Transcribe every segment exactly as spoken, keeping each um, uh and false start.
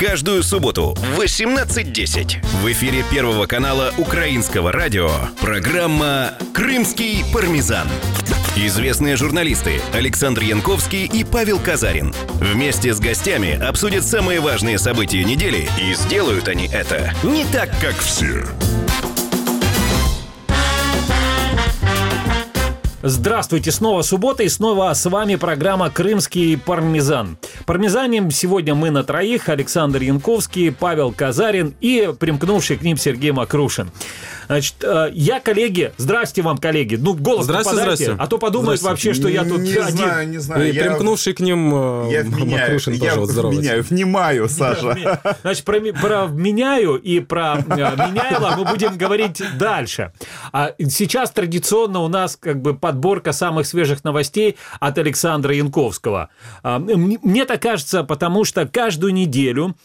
Каждую субботу в восемнадцать десять в эфире Первого канала Украинского радио программа «Крымский пармезан». Известные журналисты Александр Янковский и Павел Казарин вместе с гостями обсудят самые важные события недели, и сделают они это не так, как все. Здравствуйте, снова суббота, и снова с вами программа «Крымский пармезан». Пармезаним сегодня мы на троих: Александр Янковский, Павел Казарин и примкнувший к ним Сергей Макрушин. Значит, я, коллеги, здрасте вам, коллеги. Ну, голос здрасте, подайте, здрасте. а то подумают Здрасте. вообще, что я тут не один. Знаю, не знаю. И я... примкнувший к ним я Макрушин я тоже вот здоровается. вменяю, внимаю, Саша. Значит, про, про вменяю и про меняйло мы будем говорить дальше. А сейчас традиционно у нас как бы подборка самых свежих новостей от Александра Янковского. Мне так кажется, потому что каждую неделю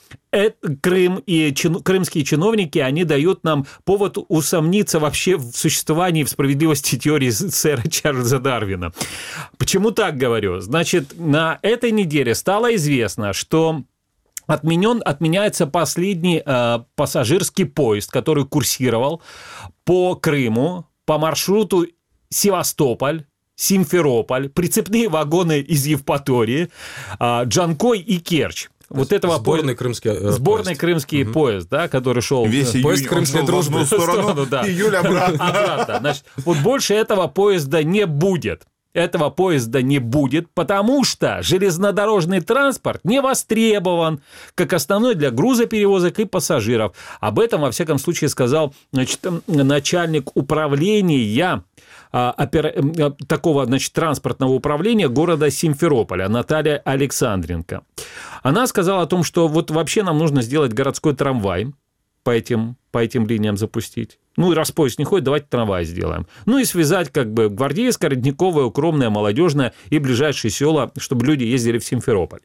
Крым и чин, крымские чиновники, они дают нам повод усомниться вообще в существовании, в справедливости теории сэра Чарльза Дарвина. Почему так говорю? Значит, на этой неделе стало известно, что отменен, отменяется последний э, пассажирский поезд, который курсировал по Крыму, по маршруту Севастополь, Симферополь, прицепные вагоны из Евпатории, э, Джанкой и Керчь. Вот этого сборный по... крымский э, сборный поезд. крымский угу. поезд, да, который шел весь июнь поезд крымской дружбы в одну сторону, сторону, да. июль обратно. обратно. Значит, вот больше этого поезда не будет. Этого поезда не будет, потому что железнодорожный транспорт не востребован как основной для грузоперевозок и пассажиров. Об этом, во всяком случае, сказал, значит, начальник управления а, опера... такого, значит, транспортного управления города Симферополя Наталья Александренко. Она сказала о том, что вот вообще нам нужно сделать городской трамвай, по этим, по этим линиям запустить. Ну, и раз поезд не ходит, давайте трамвай сделаем. Ну, и связать как бы Гвардейское, Родниковое, Укромное, Молодежное и ближайшие села, чтобы люди ездили в Симферополь.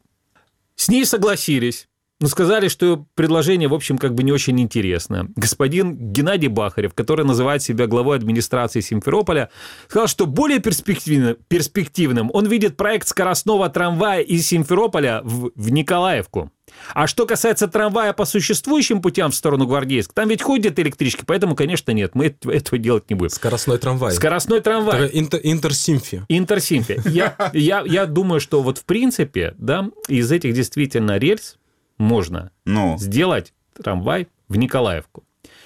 С ней согласились, но сказали, что предложение, в общем, как бы не очень интересное. Господин Геннадий Бахарев, который называет себя главой администрации Симферополя, сказал, что более перспективным, перспективным он видит проект скоростного трамвая из Симферополя в, в Николаевку. А что касается трамвая по существующим путям в сторону Гвардейска, там ведь ходят электрички, поэтому, конечно, нет, мы этого делать не будем. Скоростной трамвай. Скоростной трамвай. Интер, интерсимфи. Интерсимфи. Я, я, я думаю, что вот в принципе, да, из этих действительно рельс можно ну. сделать трамвай в Николаевку.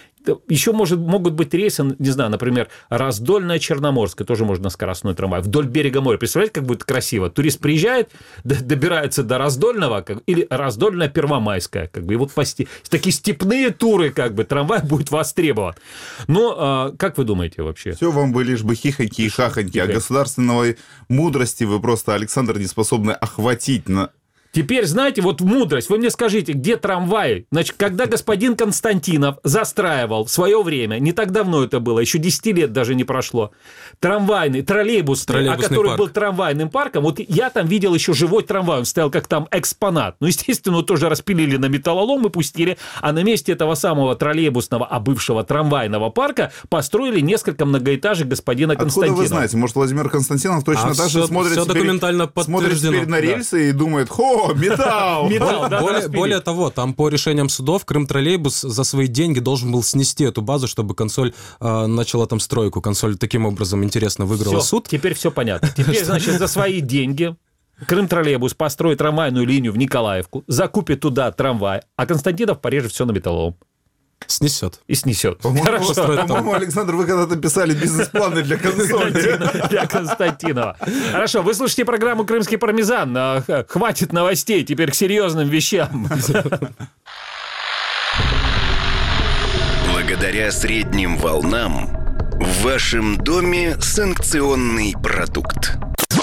Еще может, могут быть рейсы, не знаю, например, Раздольная-Черноморская, тоже можно скоростной трамвай, вдоль берега моря. Представляете, как будет красиво? Турист приезжает, добирается до Раздольного, как, или Раздольная-Первомайская, как бы, и вот по сти... такие степные туры, как бы, трамвай будет востребован. Но а, как вы думаете вообще? Все вам бы лишь бы хихоньки и хахоньки, а государственной мудрости вы просто, Александр, не способны охватить на... Теперь, знаете, вот мудрость. Вы мне скажите, где трамваи? Значит, когда господин Константинов застраивал в свое время, не так давно это было, еще десять лет даже не прошло, трамвайный, троллейбусный, троллейбусный а который парк. был трамвайным парком, вот я там видел еще живой трамвай, он стоял как там экспонат. Ну, естественно, тоже распилили на металлолом и пустили, а на месте этого самого троллейбусного, а бывшего трамвайного парка построили несколько многоэтажек господина Откуда Константинова. вы знаете? Может, Владимир Константинов точно а так же все, смотрит, все теперь, документально смотрит теперь на рельсы да. и думает, хо, металл! Металл, да, более, более того, там по решениям судов Крымтроллейбус за свои деньги должен был снести эту базу, чтобы консоль э, начала там стройку. Консоль таким образом, интересно, выиграла Всё, суд. Теперь все понятно. Теперь, значит, за свои деньги Крымтроллейбус построит трамвайную линию в Николаевку, закупит туда трамвай, а Константинов порежет все на металлолом. Снесет. И снесет. По-моему, по-моему, Александр, вы когда-то писали бизнес-планы для консоли. Для Константинова. Хорошо, вы слушаете программу «Крымский пармезан». Хватит новостей, теперь к серьезным вещам. Благодаря средним волнам в вашем доме санкционный продукт.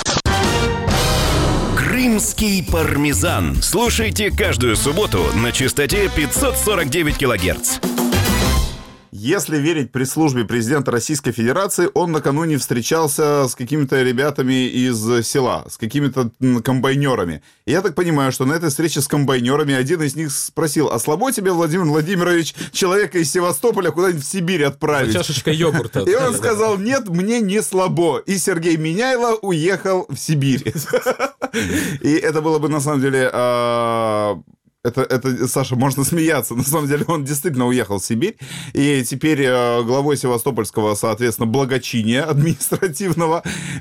Крымский пармезан. Слушайте каждую субботу на частоте пятьсот сорок девять килогерц. Если верить пресс-службе президента Российской Федерации, он накануне встречался с какими-то ребятами из села, с какими-то комбайнерами. И я так понимаю, что на этой встрече с комбайнерами один из них спросил, а слабо тебе, Владимир Владимирович, человека из Севастополя куда-нибудь в Сибирь отправить? За чашечкой йогурта. И он сказал, нет, мне не слабо. И Сергей Меняйло уехал в Сибирь. И это было бы, на самом деле... Это, это, Саша, можно смеяться. На самом деле он действительно уехал в Сибирь. И теперь э, главой Севастопольского, соответственно, благочиния административного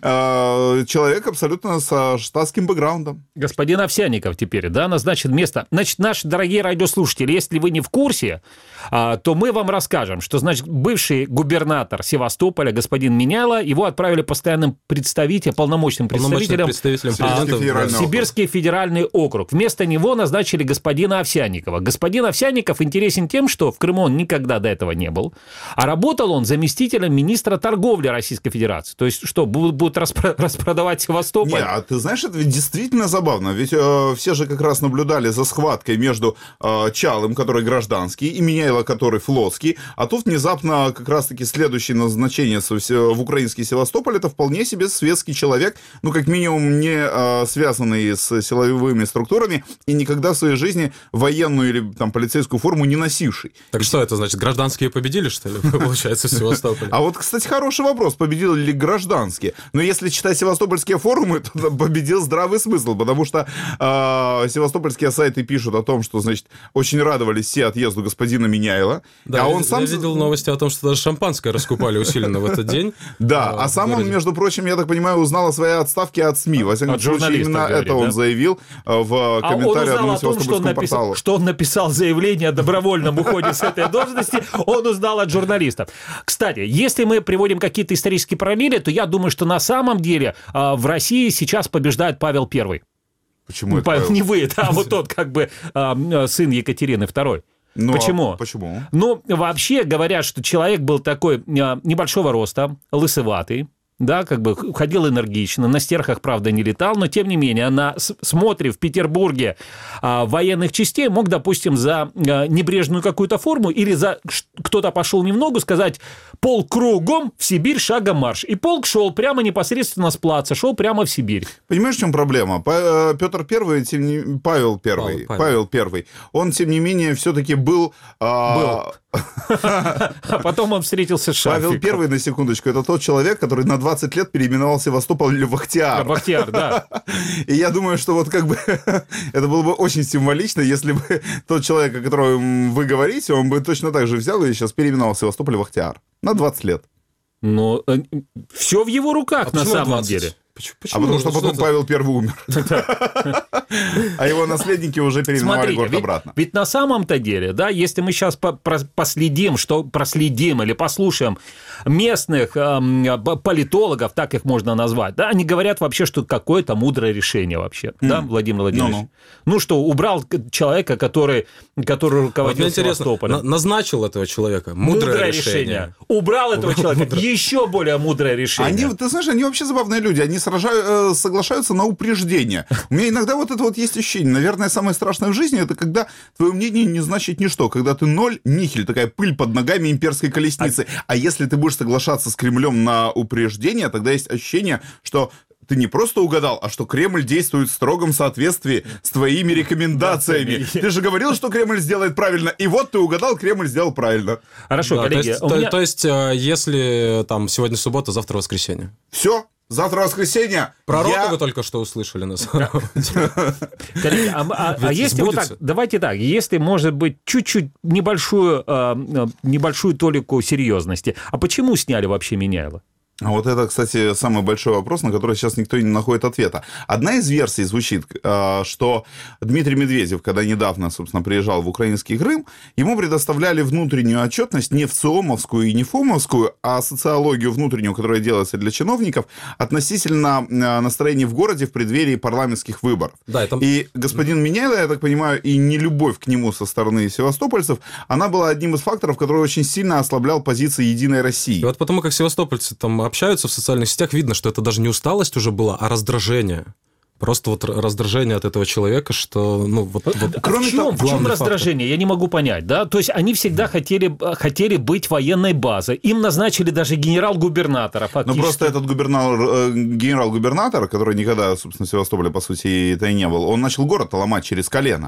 э, человек абсолютно со штатским бэкграундом. Господин Овсянников теперь, да, назначен место. Значит, наши дорогие радиослушатели, если вы не в курсе, э, то мы вам расскажем, что, значит, бывший губернатор Севастополя, господин Меняйло, его отправили постоянным представителем, полномочным представителем, представителем президента в Сибирский федеральный округ. Вместо него назначили господина Овсянникова. Господин Овсянников интересен тем, что в Крыму он никогда до этого не был, а работал он заместителем министра торговли Российской Федерации. То есть что, будут, будут распро- распродавать Севастополь? Не, а ты знаешь, это ведь действительно забавно. Ведь э, все же как раз наблюдали за схваткой между э, Чалым, который гражданский, и Меняйло, который флотский. А тут внезапно как раз-таки следующее назначение в украинский Севастополь — это вполне себе светский человек, ну, как минимум, не э, связанный с силовыми структурами и никогда в своей жизни военную или там полицейскую форму не носивший. Так что это значит, гражданские победили, что ли, получается, в Севастополе? А вот, кстати, хороший вопрос, победили ли гражданские? Но если читать севастопольские форумы, то победил здравый смысл, потому что э, севастопольские сайты пишут о том, что, значит, очень радовались все отъезду господина Меняйло. Да, а я, он сам... я видел новости о том, что даже шампанское раскупали усиленно в этот день. Да, а сам он, между прочим, я так понимаю, узнал о своей отставке от СМИ. Во всяком случае, именно это он заявил в комментариях одному севастопольскому порталу. Что он написал заявление о добровольном уходе с этой должности, он узнал от журналистов. Кстати, если мы приводим какие-то исторические параллели, то я думаю, что на самом деле в России сейчас побеждает Павел Первый. Почему это Павел? Павел? Не вы, а вот тот как бы сын Екатерины Второй. Ну, почему? А почему? Ну, вообще говорят, что человек был такой небольшого роста, лысоватый, да, как бы ходил энергично, на стерхах, правда, не летал, но, тем не менее, на смотре в Петербурге а, военных частей мог, допустим, за а, небрежную какую-то форму или за кто-то пошел не в ногу, сказать «полк кругом, в Сибирь шагом марш». И полк шел прямо непосредственно с плаца, шел прямо в Сибирь. Понимаешь, в чем проблема? Петр Первый, тем не... Павел Первый, Павел, Павел. Павел Первый, он, тем не менее, все-таки был... А... Был. А потом он встретился с Шарфиком. Павел Первый, на секундочку, это тот человек, который на двадцать лет переименовал Севастополь в Ахтиар. В Ахтиар, да. И я думаю, что вот как бы это было бы очень символично, если бы тот человек, о котором вы говорите, он бы точно так же взял и сейчас переименовал Севастополь в Ахтиар. На двадцать лет. Ну, все в его руках, а на самом двадцать? Деле. Почему? А потому что потом Павел Первый умер. А его наследники уже переименовали город обратно. Ведь на самом-то деле, да, если мы сейчас последим, что проследим или послушаем местных политологов, так их можно назвать, да, они говорят вообще, что какое-то мудрое решение вообще, да, Владимир Владимирович? Ну что, убрал человека, который руководил Севастополем. Назначил этого человека. Мудрое решение. Убрал этого человека. Еще более мудрое решение. Ты знаешь, они вообще забавные люди. Они сражают, соглашаются на упреждение. У меня иногда вот это вот есть ощущение. Наверное, самое страшное в жизни — это когда твое мнение не значит ничто. Когда ты ноль, нихель, такая пыль под ногами имперской колесницы. А, а если ты будешь соглашаться с Кремлем на упреждение, тогда есть ощущение, что ты не просто угадал, а что Кремль действует в строгом соответствии с твоими рекомендациями. Ты же говорил, что Кремль сделает правильно, и вот ты угадал, Кремль сделал правильно. Хорошо, да, коллеги. То есть, меня... то, то есть, если там сегодня суббота, завтра воскресенье. Все. Завтра воскресенье. Пророка я... вы только что услышали нас. Коллеги, а, а, а если вот так, давайте так, если, может быть, чуть-чуть небольшую, э, небольшую толику серьезности, а почему сняли вообще Меняйло? А вот это, кстати, самый большой вопрос, на который сейчас никто не находит ответа. Одна из версий звучит, что Дмитрий Медведев, когда недавно, собственно, приезжал в украинский Крым, ему предоставляли внутреннюю отчетность не в ЦИОМовскую и не ФОМовскую, а социологию внутреннюю, которая делается для чиновников, относительно настроений в городе в преддверии парламентских выборов. Да, это... И господин Меняйло, я так понимаю, и нелюбовь к нему со стороны севастопольцев, она была одним из факторов, который очень сильно ослаблял позиции «Единой России». И вот потому как севастопольцы там общаются в социальных сетях, видно, что это даже не усталость уже была, а раздражение. Просто вот раздражение от этого человека, что... Ну, вот, вот, а в чем, в чем раздражение? фактор. Я не могу понять. Да? То есть они всегда хотели, хотели быть военной базой. Им назначили даже генерал-губернатора фактически. Ну, просто этот губернатор, генерал-губернатор, который никогда, собственно, в Севастополе, по сути, это и не был, он начал город ломать через колено.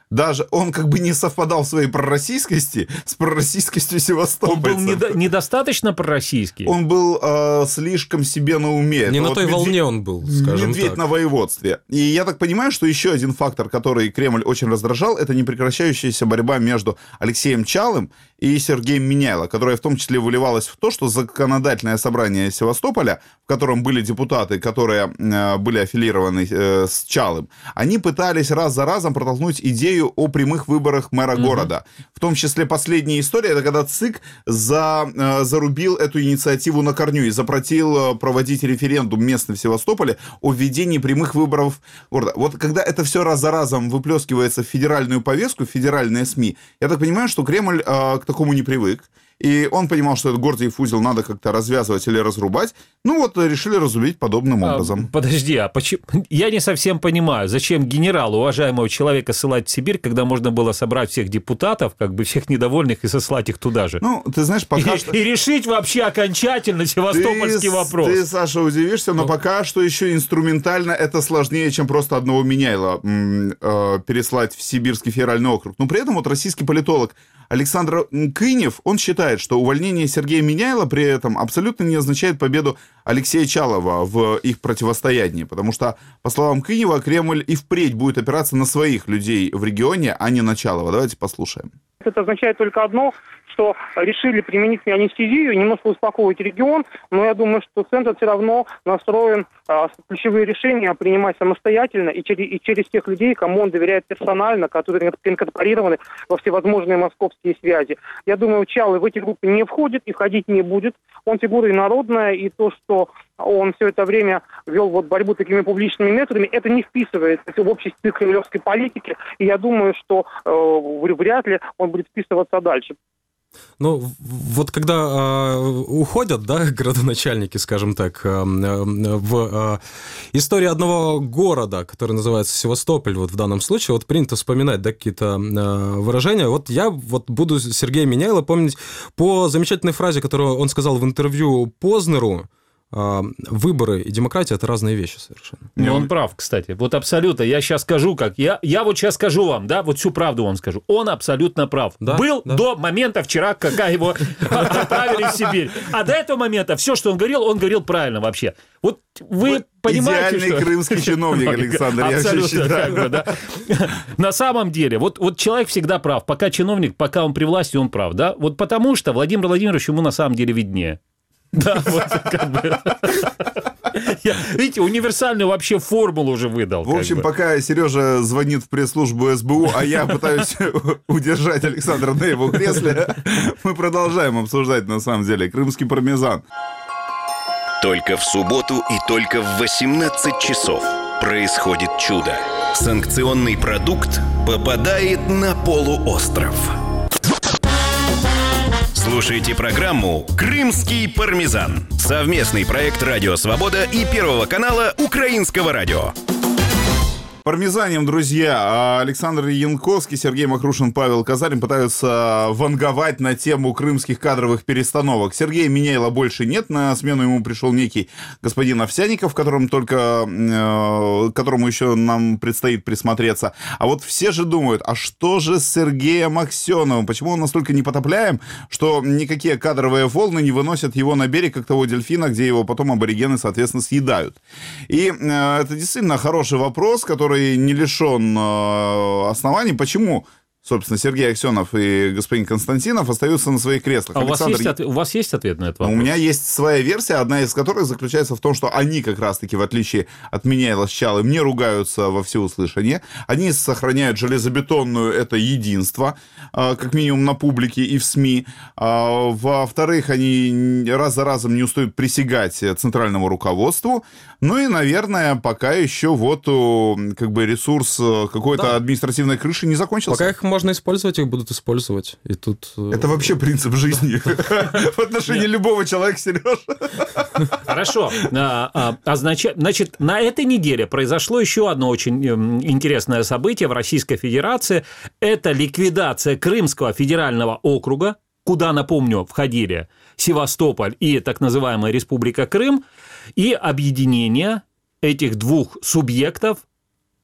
даже он как бы не совпадал в своей пророссийскости с пророссийскостью севастопольцев. Он был недо- недостаточно пророссийский? Он был э, слишком себе на уме. Не Это на вот той медведь, волне он был, скажем медведь так. на воеводстве. И я так понимаю, что еще один фактор, который Кремль очень раздражал, это непрекращающаяся борьба между Алексеем Чалым и Сергеем Миняйло, которая в том числе выливалась в то, что законодательное собрание Севастополя, в котором были депутаты, которые э, были аффилированы э, с Чалым, они пытались раз за разом протолкнуть идею о прямых выборах мэра mm-hmm. города. В том числе последняя история, это когда ЦИК за, э, зарубил эту инициативу на корню и запретил э, проводить референдум местный в Севастополе о введении прямых выборов города. Вот когда это все раз за разом выплескивается в федеральную повестку, в федеральные СМИ, я так понимаю, что Кремль э, к такому не привык. И он понимал, что этот Гордиев узел надо как-то развязывать или разрубать. Ну вот решили разрубить подобным образом. А, подожди, а почему? Я не совсем понимаю, зачем генералу, уважаемого человека, ссылать в Сибирь, когда можно было собрать всех депутатов, как бы всех недовольных, и сослать их туда же. Ну, ты знаешь, пока и, что... И решить вообще окончательно севастопольский ты, вопрос. Ты, Саша, удивишься, но ну. пока что еще инструментально это сложнее, чем просто одного Миняйла м- э, переслать в Сибирский федеральный округ. Но при этом вот российский политолог Александр Кынев, он считает, что увольнение Сергея Миняйла при этом абсолютно не означает победу Алексея Чалова в их противостоянии, потому что, по словам Кынева, Кремль и впредь будет опираться на своих людей в регионе, а не на Чалова. Давайте послушаем. Это означает только одно, что решили применить анестезию, немножко успокоить регион, но я думаю, что центр все равно настроен а, ключевые решения принимать самостоятельно и через, и через тех людей, кому он доверяет персонально, которые инкорпорированы во всевозможные московские связи. Я думаю, Чалый в эти группы не входит и входить не будет. Он фигура инородная, и то, что он все это время вел вот борьбу такими публичными методами, это не вписывается в общий стиль кремлевской политики, и я думаю, что э, вряд ли он будет вписываться дальше. Ну, вот когда э, уходят, да, градоначальники, скажем так, э, в э, истории одного города, который называется Севастополь, вот в данном случае, вот принято вспоминать, да, какие-то э, выражения. Вот я вот буду Сергея Миняйла помнить по замечательной фразе, которую он сказал в интервью Познеру: выборы и демократия – это разные вещи совершенно. Ну, он прав, кстати. Вот абсолютно. Я сейчас скажу, как... Я, я вот сейчас скажу вам, да, вот всю правду вам скажу. Он абсолютно прав. Да, Был да. до момента вчера, когда его отправили в Сибирь. А до этого момента все, что он говорил, он говорил правильно вообще. Вот вы понимаете, идеальный что... крымский чиновник, Александр, я абсолютно, считаю. Как бы, да. На самом деле, вот, вот человек всегда прав. Пока чиновник, пока он при власти, он прав. Да? Вот потому что Владимир Владимирович ему на самом деле виднее. Да, вот как бы. Я, видите, универсальную вообще формулу уже выдал. В общем, пока Сережа звонит в пресс-службу эс бэ у, а я пытаюсь удержать Александра на его кресле, мы продолжаем обсуждать, на самом деле, крымский пармезан. Только в субботу и только в восемнадцать часов происходит чудо. Санкционный продукт попадает на полуостров. Слушайте программу «Крымский пармезан». Совместный проект «Радио Свобода» и Первого канала Украинского радио. Пармезанем, друзья, Александр Янковский, Сергей Махрушин, Павел Казарин пытаются ванговать на тему крымских кадровых перестановок. Сергея Миняйла больше нет, на смену ему пришел некий господин Овсянников, которым только, э, которому еще нам предстоит присмотреться. А вот все же думают, а что же с Сергеем Аксеновым? Почему он настолько непотопляем, что никакие кадровые волны не выносят его на берег, как того дельфина, где его потом аборигены, соответственно, съедают? И э, это действительно хороший вопрос, который не лишен э, оснований. Почему, собственно, Сергей Аксенов и господин Константинов остаются на своих креслах? А Александр... у, вас есть, у вас есть ответ на этот вопрос? У меня есть своя версия, одна из которых заключается в том, что они как раз-таки, в отличие от Миняйла с Чалым, не ругаются во всеуслышание. Они сохраняют железобетонную это единство, э, как минимум на публике и в СМИ. А, во-вторых, они раз за разом не устают присягать центральному руководству. Ну и, наверное, пока еще вот как бы ресурс какой-то да. административной крыши не закончился. Пока их можно использовать, их будут использовать. И тут... Это вообще принцип жизни в отношении любого человека, Сережа. Хорошо. Значит, на этой неделе произошло еще одно очень интересное событие в Российской Федерации. Это ликвидация Крымского федерального округа, куда, напомню, входили Севастополь и так называемая Республика Крым, и объединение этих двух субъектов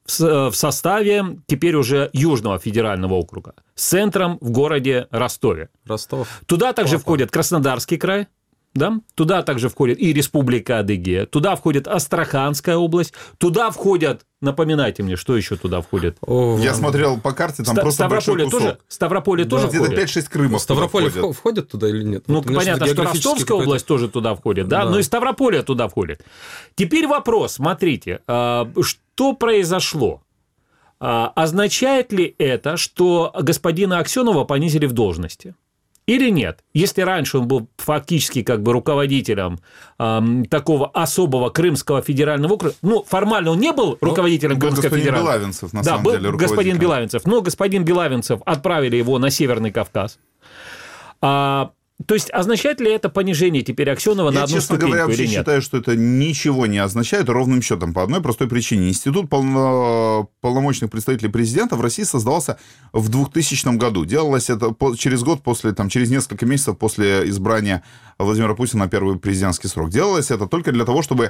в, в составе теперь уже Южного федерального округа с центром в городе Ростове. Ростов. Туда также Папа. входит Краснодарский край. Да? Туда также входит и Республика Адыгея, туда входит Астраханская область, туда входят, напоминайте мне, что еще туда входит? О, Я смотрел по карте, там Ста- просто Ставрополе большой кусок. тоже, Ставрополе тоже Где-то входит? пять-шесть Крымов Ставрополь туда входит. входит туда или нет? Ну, Вот у меня понятно, что-то что географически Ростовская какой-то- область тоже туда входит, да? Да. Но и Ставрополе туда входит. Теперь вопрос, смотрите, а, что произошло? А, означает ли это, что господина Аксенова понизили в должности? Или нет? Если раньше он был фактически как бы руководителем эм, такого особого Крымского федерального округа, ну, формально он не был руководителем был Крымского господин федерального. Белавинцев, на да, самом был деле, господин руководителем. Белавинцев. Но господин Белавинцев отправили его на Северный Кавказ. А, то есть, означает ли это понижение теперь Аксенова на Я, одну честно ступеньку говоря, вообще или нет? считаю, что это ничего не означает ровным счетом по одной простой причине. Институт полно... полномочных представителей президента в России создался в двухтысячном году. Делалось это по... через год после, там, через несколько месяцев после избрания Владимира Путина на первый президентский срок. Делалось это только для того, чтобы э,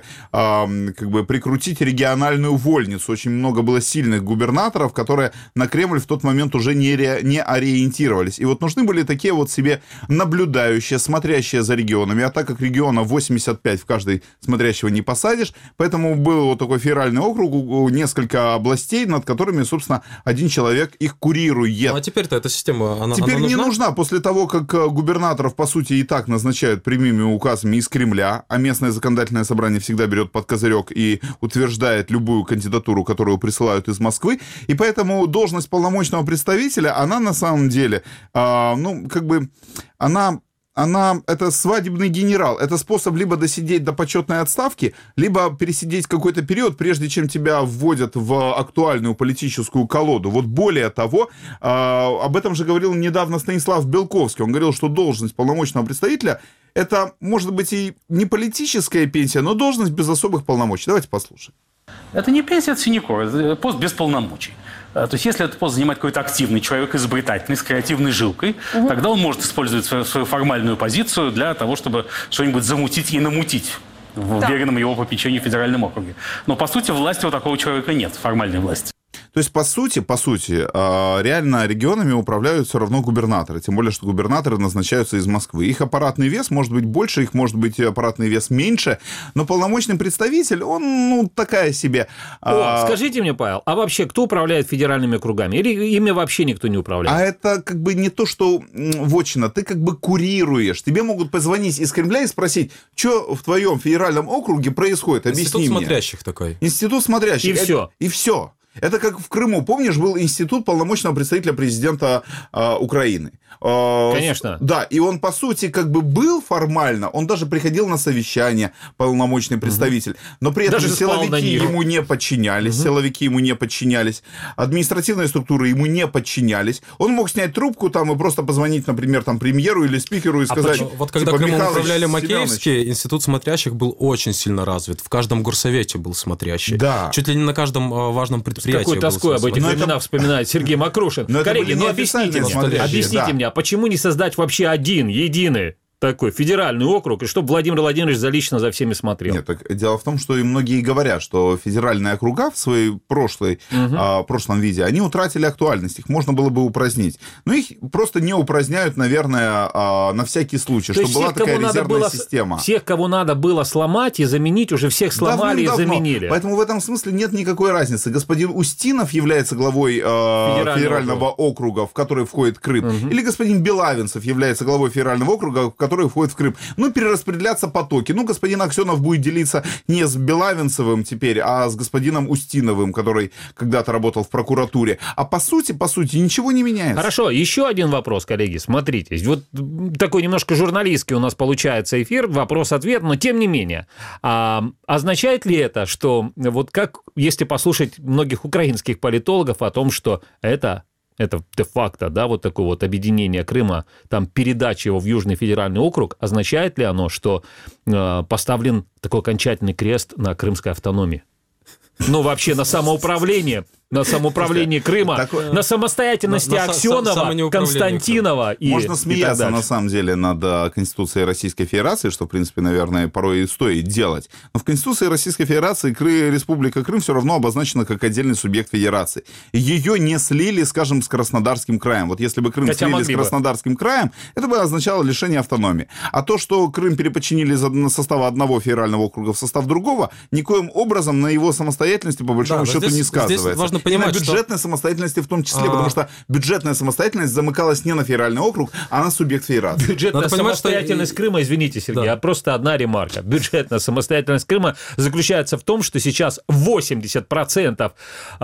как бы прикрутить региональную вольницу. Очень много было сильных губернаторов, которые на Кремль в тот момент уже не, ре... не ориентировались. И вот нужны были такие вот себе наблюдающие, смотрящие за регионами. А так как региона восемьдесят пять в каждый смотрящего не посадишь, поэтому был вот такой федеральный округ, несколько областей, над которыми, собственно, один человек их курирует. Ну, а теперь-то эта система, она, Теперь она не нужна? нужна, после того, как губернаторов, по сути, и так назначают прямыми указами из Кремля, а местное законодательное собрание всегда берет под козырек и утверждает любую кандидатуру, которую присылают из Москвы, и поэтому должность полномочного представителя, она на самом деле, э, ну, как бы, она... Она, это свадебный генерал, это способ либо досидеть до почетной отставки, либо пересидеть какой-то период, прежде чем тебя вводят в актуальную политическую колоду. Вот более того, э, об этом же говорил недавно Станислав Белковский. Он говорил, что должность полномочного представителя — это, может быть, и не политическая пенсия, но должность без особых полномочий. Давайте послушаем. Это не пенсия от синяков, это пост без полномочий. То есть, если этот пост занимает какой-то активный человек, изобретательный, с креативной жилкой, угу. тогда он может использовать свою, свою формальную позицию для того, чтобы что-нибудь замутить и намутить в да. уверенном его попечении в федеральном округе. Но, по сути, власти у такого человека нет, формальной власти. То есть, по сути, по сути, реально регионами управляют все равно губернаторы. Тем более, что губернаторы назначаются из Москвы. Их аппаратный вес может быть больше, их может быть аппаратный вес меньше. Но полномочный представитель, он, ну, такая себе. О, скажите мне, Павел, а вообще кто управляет федеральными округами? Или ими вообще никто не управляет? А это как бы не то, что вотчина. Ты как бы курируешь. Тебе могут позвонить из Кремля и спросить, что в твоем федеральном округе происходит. Объясни Институт мне. смотрящих такой. Институт смотрящих. И все. И все. Это как в Крыму, помнишь, был институт полномочного представителя президента э, Украины. Э, Конечно. Да, и он, по сути, как бы был формально, он даже приходил на совещание, полномочный представитель, но при этом Даже силовики ему не подчинялись, угу. силовики ему не подчинялись, административные структуры ему не подчинялись. Он мог снять трубку там и просто позвонить, например, там, премьеру или спикеру и сказать... А вот когда типа, Крымом Михалыч, управляли Макеевские, Семенович. институт смотрящих был очень сильно развит. В каждом горсовете был смотрящий. Да. Чуть ли не на каждом важном предприятии. С какой тоской об этих Но временах это... вспоминает Сергей Макрушин. Но Коллеги, ну объясните мне, объясните да. мне, а почему не создать вообще один, единый такой федеральный округ, и чтобы Владимир Владимирович за лично за всеми смотрел? Нет, так дело в том, что и многие говорят, что федеральные округа в своей прошлой, угу. а, прошлом виде, они утратили актуальность, их можно было бы упразднить. Но их просто не упраздняют, наверное, а, на всякий случай, чтобы была такая резервная было, система. Всех, кого надо было сломать и заменить, уже всех сломали и заменили. Поэтому в этом смысле нет никакой разницы. Господин Устинов является главой э, федерального, федерального округа, в который входит Крым, угу. или господин Белавинцев является главой федерального округа, в который входит в Крым. Ну, перераспределяться потоки. Ну, господин Аксенов будет делиться не с Белавинцевым теперь, а с господином Устиновым, который когда-то работал в прокуратуре. А по сути, по сути, ничего не меняется. Хорошо, еще один вопрос, коллеги, смотрите. Вот такой немножко журналистский у нас получается эфир, вопрос-ответ, но тем не менее. А, означает ли это, что вот как, если послушать многих украинских политологов о том, что это... это де-факто, да, вот такое вот объединение Крыма, там передача его в Южный федеральный округ, означает ли оно, что э, поставлен такой окончательный крест на крымской автономии? Ну, вообще на самоуправление на самоуправлении Крыма, Такое... на самостоятельности на, на Аксенова, Константинова. И, Можно смеяться, и на самом деле, над Конституцией Российской Федерации, что, в принципе, наверное, порой и стоит делать. Но в Конституции Российской Федерации Кры... Республика Крым все равно обозначена как отдельный субъект федерации. Ее не слили, скажем, с Краснодарским краем. Вот если бы Крым Хотя слили с Краснодарским бы. краем, это бы означало лишение автономии. А то, что Крым переподчинили из состава одного федерального округа в состав другого, никоим образом на его самостоятельности, по большому да, счету, здесь, не сказывается. Здесь важно понимать, и на бюджетной что... самостоятельности в том числе, а... потому что бюджетная самостоятельность замыкалась не на федеральный округ, а на субъект федерации. Бюджетная Надо самостоятельность понимать, что... Крыма, извините, Сергей, да. а просто одна ремарка. Бюджетная самостоятельность Крыма заключается в том, что сейчас восемьдесят процентов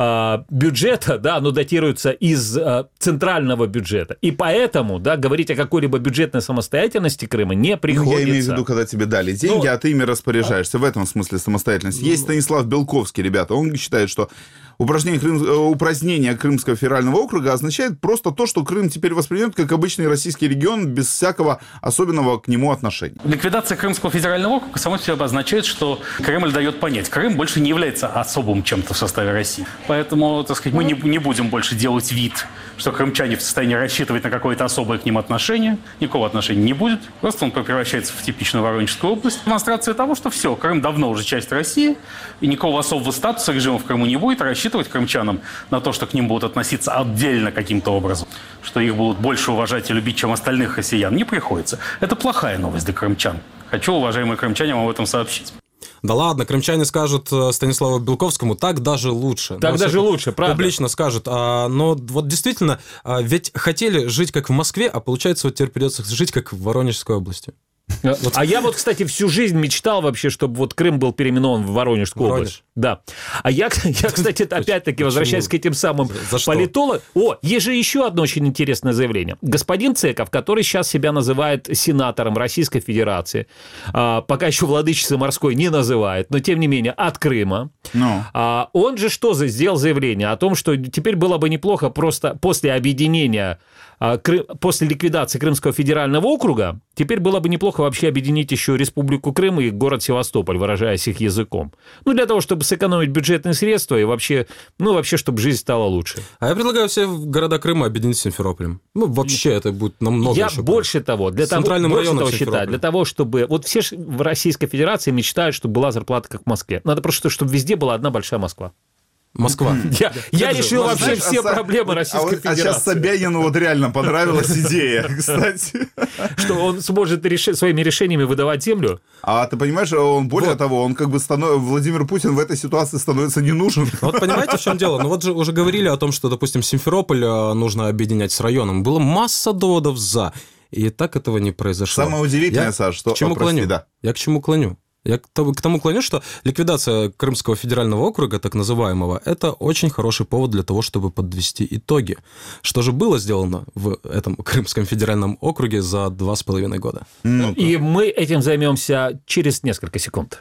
бюджета, да, оно датируется из центрального бюджета. И поэтому, да, говорить о какой-либо бюджетной самостоятельности Крыма не приходится. Ну, я имею в виду, когда тебе дали деньги, ну, а ты ими распоряжаешься. В этом смысле самостоятельность. Есть Станислав Белковский, ребята, он считает, что упражнение, Крым, упразднение Крымского федерального округа означает просто то, что Крым теперь воспринят как обычный российский регион без всякого особенного к нему отношения. Ликвидация Крымского федерального округа само себе обозначает, что Кремль дает понять, Крым больше не является особым чем-то в составе России. Поэтому, так сказать, мы не, не будем больше делать вид, что крымчане в состоянии рассчитывать на какое-то особое к ним отношение. Никакого отношения не будет. Просто он превращается в типичную Воронежскую область. Демонстрация того, что все, Крым давно уже часть России, и никакого особого статуса режима в Крыму не будет, а рассчитывать крымчанам на то, что к ним будут относиться отдельно каким-то образом, что их будут больше уважать и любить, чем остальных россиян, не приходится. Это плохая новость для крымчан. Хочу, уважаемые крымчане, вам об этом сообщить. Да ладно, крымчане скажут Станиславу Белковскому, так даже лучше. Так но даже лучше, правда. Публично скажут. А, но вот действительно, а, ведь хотели жить как в Москве, а получается вот теперь придется жить как в Воронежской области. Вот. А я вот, кстати, всю жизнь мечтал вообще, чтобы вот Крым был переименован в Воронежскую Воронеж. область. Да. А я, я кстати, опять-таки возвращаюсь к этим самым политологам. О, есть же еще одно очень интересное заявление. Господин Цеков, который сейчас себя называет сенатором Российской Федерации, а, пока еще владычицей морской не называет, но тем не менее от Крыма, no. а, он же что сделал заявление о том, что теперь было бы неплохо просто после объединения, а, Кры... после ликвидации Крымского федерального округа, теперь было бы неплохо вообще объединить еще Республику Крым и город Севастополь, выражаясь их языком. Ну, для того, чтобы сэкономить бюджетные средства и вообще, ну, вообще, чтобы жизнь стала лучше. А я предлагаю все города Крыма объединить с Симферополем. Ну, вообще, это будет намного Я еще больше того, для того, больше того считаю, для того, чтобы... Вот все в Российской Федерации мечтают, чтобы была зарплата как в Москве. Надо просто, чтобы везде была одна большая Москва. Москва. Я, я решил вообще знаешь, все а проблемы Российской а вот, Федерации. А сейчас Собянину вот реально понравилась идея, кстати. Что он сможет реши, своими решениями выдавать землю. А ты понимаешь, он более вот. того, он как бы станов... Владимир Путин в этой ситуации становится не нужен. Вот понимаете, в чем дело? Ну вот же уже говорили о том, что, допустим, Симферополь нужно объединять с районом. Было масса доводов за. И так этого не произошло. Самое удивительное, я Саш, что... К чему О, прости, клоню? Да. Я к чему клоню? Я к тому клоню, что ликвидация Крымского федерального округа, так называемого, это очень хороший повод для того, чтобы подвести итоги. Что же было сделано в этом Крымском федеральном округе за два с половиной года? Ну, и мы этим займемся через несколько секунд.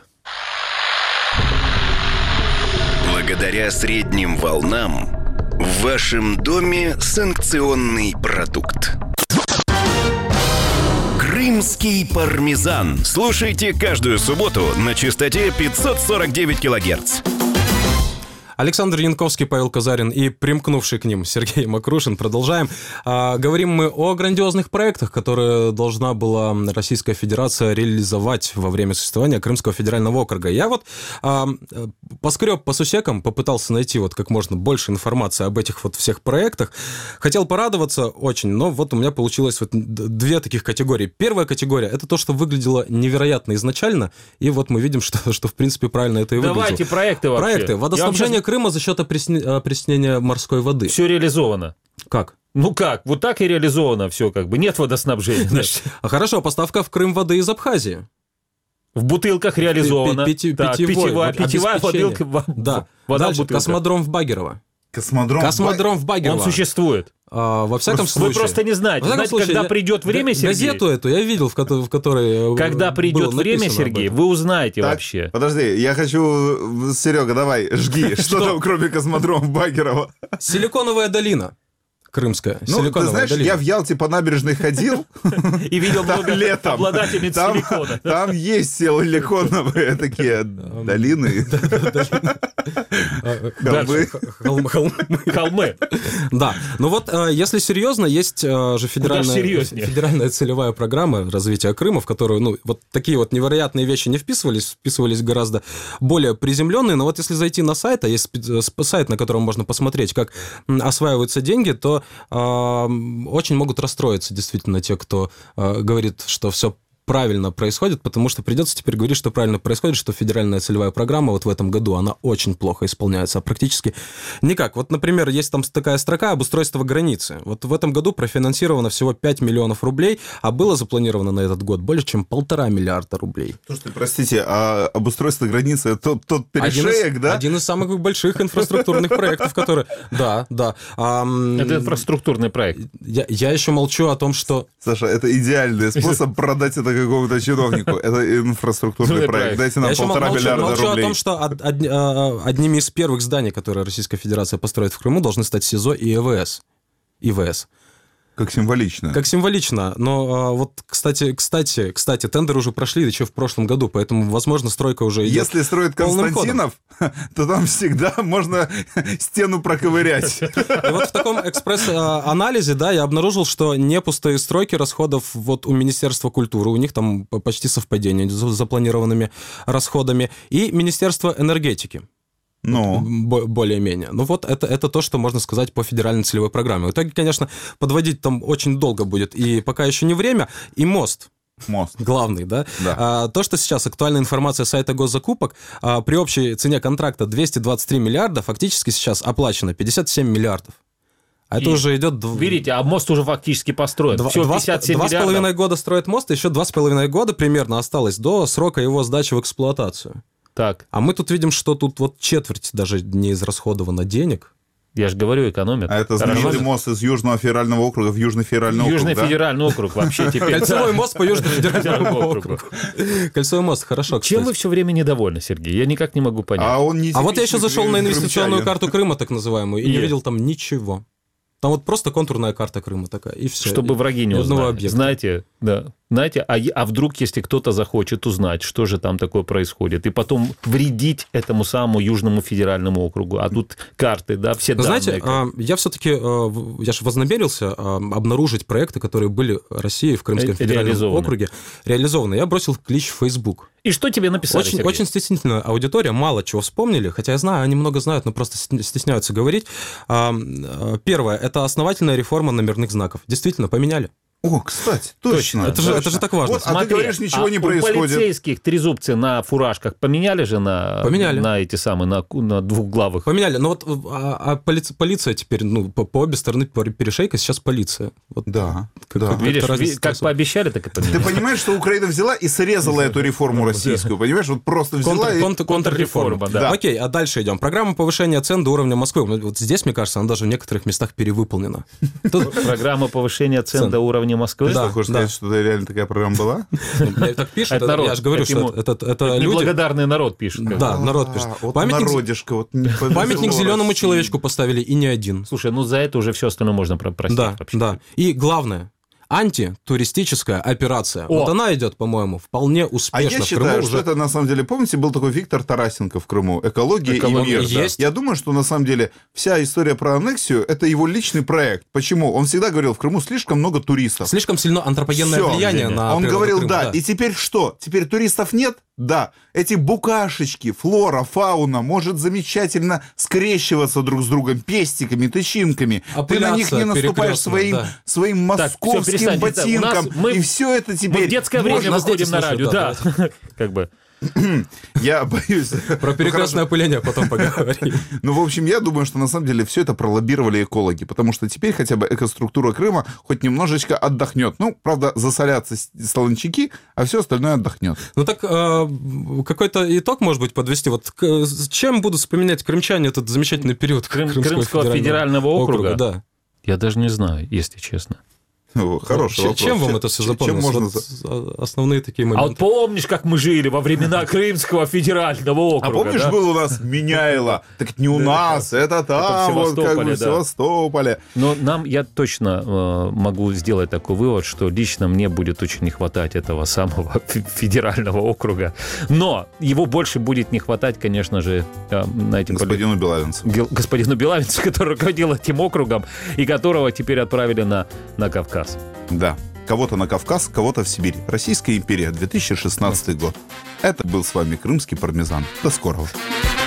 Благодаря средним волнам в вашем доме санкционный продукт. Крымский пармезан. Слушайте каждую субботу на частоте пятьсот сорок девять килогерц. Александр Янковский, Павел Казарин и примкнувший к ним Сергей Макрушин. Продолжаем. А, говорим мы о грандиозных проектах, которые должна была Российская Федерация реализовать во время существования Крымского федерального округа. Я вот а, поскреб по сусекам, попытался найти вот как можно больше информации об этих вот всех проектах. Хотел порадоваться очень, но вот у меня получилось вот две таких категории. Первая категория – это то, что выглядело невероятно изначально, и вот мы видим, что, что в принципе правильно это и выглядело. Давайте проекты вообще. Проекты. Водоснабжение Крыма за счет опреснения морской воды. Все реализовано. Как? Ну как? Вот так и реализовано все как бы. Нет водоснабжения. А хорошо, поставка в Крым воды из Абхазии. В бутылках реализовано. Питьевая бутылка. Да. Дальше космодром в Багирово. Космодром, Космодром в Багирово. Он существует. А, во всяком Вы случае... Вы просто не знаете. Знаете, случае, когда я... придет время, Сергей... Газету эту я видел, в которой... В которой когда придет время, Сергей, вы узнаете так, вообще. Подожди, я хочу... Серега, давай, жги. Что там, кроме космодрома в Багирово? Силиконовая долина. крымская, Ну, ты силиконовая знаешь, долина. я в Ялте по набережной ходил И видел там много летом. обладательниц Там, силикона. там есть силиконовые такие долины. Холмы. Холм- холм- Холмы. Да, ну вот, э, если серьезно, есть э, же федеральная, серьезнее. федеральная целевая программа развития Крыма, в которую, ну, вот такие вот невероятные вещи не вписывались, вписывались гораздо более приземленные, но вот если зайти на сайт, а есть спе- сп- сайт, на котором можно посмотреть, как м, осваиваются деньги, то э, очень могут расстроиться действительно те, кто э, говорит, что все правильно происходит, потому что придется теперь говорить, что правильно происходит, что федеральная целевая программа вот в этом году, она очень плохо исполняется, а практически никак. Вот, например, есть там такая строка «Обустройство границы». Вот в этом году профинансировано всего пять миллионов рублей, а было запланировано на этот год больше, чем полтора миллиарда рублей. Слушайте, простите, а обустройство границы, это тот, тот перешеек, один из, да? Один из самых больших инфраструктурных проектов, которые... Да, да. Это инфраструктурный проект. Я, я еще молчу о том, что... Саша, это идеальный способ продать это какому-то чиновнику. Это инфраструктурный проект. Дайте нам Я еще полтора молчу, миллиарда молчу рублей. о том, что од- од- а, одними из первых зданий, которые Российская Федерация построит в Крыму, должны стать СИЗО и ИВС. ИВС. Как символично. Как символично. Но а, вот, кстати, кстати, кстати, тендеры уже прошли еще в прошлом году, поэтому, возможно, стройка уже идет. Если строит полным Константинов, то там всегда можно стену проковырять. И вот в таком экспресс-анализе, да, я обнаружил, что не пустые стройки расходов вот у Министерства культуры, у них там почти совпадение с запланированными расходами, и Министерство энергетики. Ну, Бо- более-менее. Ну вот это, это то, что можно сказать по федеральной целевой программе. В итоге, конечно, подводить там очень долго будет, и пока еще не время. И мост. мост. Главный, да? Да. А, то, что сейчас актуальная информация сайта госзакупок, а, при общей цене контракта двести двадцать три миллиарда, фактически сейчас оплачено пятьдесят семь миллиардов. А это И уже идет... дв- Видите, а мост уже фактически построен. Два, Все, два, пятьдесят семь два с миллиардов. половиной года строят мост, еще два с половиной года примерно осталось до срока его сдачи в эксплуатацию. Так, А мы тут видим, что тут вот четверть даже не израсходовано денег. я же говорю, экономят. А это знаменитый мост из Южного федерального округа в Южный федеральный округ, Южный да? федеральный округ вообще теперь. Кольцевой мост по Южному федеральному Федеральному округу. округу. Кольцевой мост, хорошо, Чем вы кстати. все время недовольны, Сергей? Я никак не могу понять. А он не А вот я еще типичный зашел на инвестиционную крымчанин. карту Крыма, так называемую, и не Нет. видел там ничего. Там вот просто контурная карта Крыма такая, и все. Чтобы враги не Ни одного узнали. объекта. Знаете, да. Знаете, а, е- а вдруг, если кто-то захочет узнать, что же там такое происходит, и потом вредить этому самому Южному федеральному округу, а тут карты, да, все Но данные. знаете, а, я все-таки, я же вознамерился а, обнаружить проекты, которые были Россией в Крымском Ре- федеральном реализованы. округе реализованы. Я бросил клич в Facebook. И что тебе написали, Очень, Сергей? очень стеснительная аудитория, мало чего вспомнили, хотя я знаю, они много знают, но просто стесня- стесняются говорить. А, а, Первое, это основательная реформа номерных знаков. Действительно, поменяли. О, кстати, точно. Это же- точно. это же так важно. Вот, а ты Смотри, говоришь, ничего а не у происходит. полицейских трезубцы на фуражках поменяли же на, Поменяли. на эти самые, на, ку- на двухглавых? Поменяли. Но вот а, а полиция, полиция теперь, ну, по, по обе стороны перешейка сейчас полиция. Вот Да, как- да. как- Видишь, как-то разница ви- как особо. пообещали, так и Ты поменяли. понимаешь, что Украина взяла и срезала эту реформу российскую, понимаешь? Вот просто взяла Контр, и... контр- контрреформа. контрреформа, да. Окей, а дальше идем. Программа повышения цен до уровня Москвы. Ну, Вот здесь, мне кажется, она даже в некоторых местах перевыполнена. Тут, Программа повышения цен Цен. до уровня Москвы? Да. Что, хочешь сказать, что это реально такая программа была? ну, так пишут, Это народ. я же говорю, Это что ему- это, это- это люди... Неблагодарный народ пишет. как бы. Да, народ пишет. А, вот Памятник, народишко, вот не повезло памятник зеленому России. человечку поставили, и не один. Слушай, ну за это уже все остальное можно про- простить Да, вообще. да. И главное, антитуристическая операция. О! Вот она идет, по-моему, вполне А успешно. я В считаю, Крыму что уже... это на самом деле, помните, был такой Виктор Тарасенко в Крыму, «Экология, «Экология» и мир». есть. Я думаю, что на самом деле вся история про аннексию – это его личный проект. Почему? Он всегда говорил, в Крыму слишком много туристов. Слишком сильно антропогенное Всё. влияние на Он природу говорил, Крыма, да. И теперь что? Теперь туристов нет? Да. Эти букашечки, флора, фауна может замечательно скрещиваться друг с другом пестиками, тычинками. Ты на них Апелляция не наступаешь перекрестная, своим, да. своим Так, всё, московским перестаньте. ботинком. У нас- мы- и все это Мы теперь... в детское время Можно, нас выходим дети на слушают, радио, да, да. Как бы. Я боюсь. Про перекрестное опыление потом поговорим. Ну, в общем, я думаю, что на самом деле все это пролоббировали экологи, потому что теперь хотя бы экоструктура Крыма хоть немножечко отдохнет. Ну, правда, засорятся с- солончаки, а все остальное отдохнет. Ну так э, какой-то итог, может быть, подвести. Вот к- с чем будут вспоминать крымчане этот замечательный период Крым- Крымского, Крымского федерального округа? Да. Я даже не знаю, если честно. Хороший Чем, вопрос. чем вам это все Чем запомнилось? можно... Вот основные такие А моменты. вот помнишь, как мы жили во времена Крымского федерального округа? А помнишь, да? был у нас Меняйло? Так не у нас, это там, вот как бы в Севастополе, да. Севастополе. Но нам, я точно э, могу сделать такой вывод, что лично мне будет очень не хватать этого самого ф- федерального округа. Но его больше будет не хватать, конечно же, э, знаете, Господину Белавинцу. Гел- господину Белавинцу, который руководил этим округом и которого теперь отправили на, на Кавказ. Да. Кого-то на Кавказ, кого-то в Сибирь. Российская империя, две тысячи шестнадцатый год. Это был с вами Крымский пармезан. До скорого.